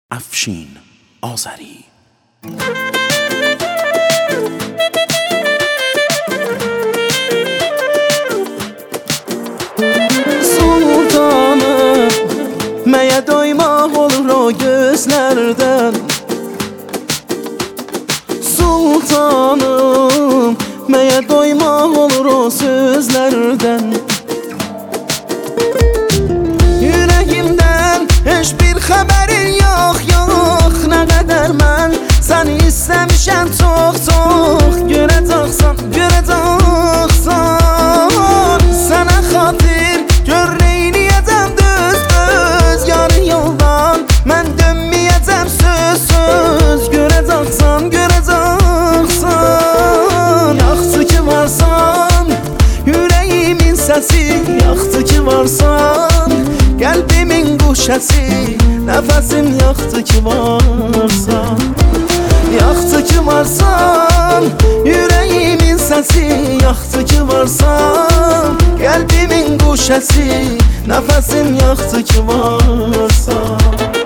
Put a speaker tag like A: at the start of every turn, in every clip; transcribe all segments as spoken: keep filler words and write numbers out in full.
A: افشین آذری.
B: Sultanım, məyə doymaq olur o gözlərdən. Sultanım, məyə doymaq olur o sözlərdən. Yüreğimdən heç bir xəbərin yox, yox. Nə qədər mən səni istəmişəm çox, çox. Görəcəksən, görəcəksən. Sənə xatir gör neyniyəcəm düz, düz. Yarı yoldan mən dönməyəcəm söz, söz. Görəcəksən, görəcəksən. Yaxşı ki varsan, yüreğimin səsi. Yaxşı ki varsan, qəlbimin quşəsi. Nəfəsim yaxşı ki varsan. Yaxşı ki varsan, yüreğimin səsi. Yaxşı ki varsan, qəlbimin quşəsi. Nəfəsim yaxşı ki varsan.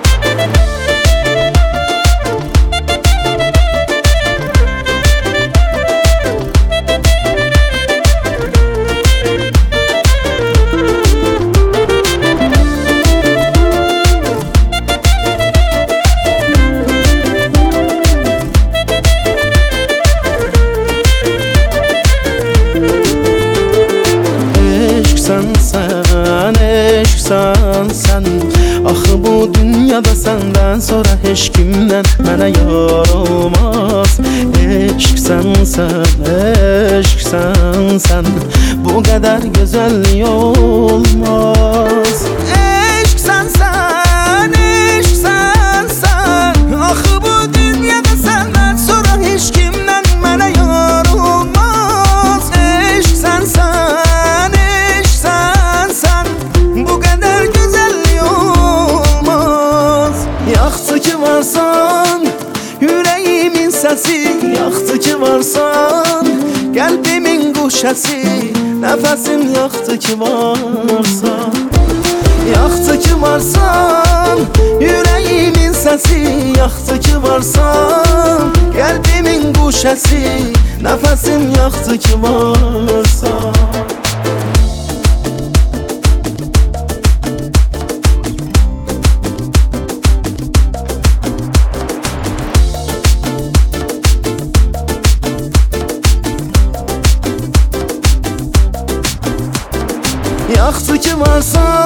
B: Sən, eşqsən sən. Axı bu dünyada səndən sonra heç kimdən mənə yar olmaz. Eşqsən sən, eşqsən sən. Bu qədər gözəllik olmaz. Eşqsən sən, eşqsən sən. Axı bu dünyada səndən sonra heç kimdən mənə yar olmaz. Eşqsən sən. Yaxşı ki varsan, yüreğimin səsi. Yaxşı ki varsan, qəlbimin quşəsi. Nəfəsim yaxşı ki varsan. Yaxşı ki varsan, yüreğimin səsi. Yaxşı ki varsan, qəlbimin quşəsi. Nəfəsim yaxşı ki varsan. Yaxşı ki varsan,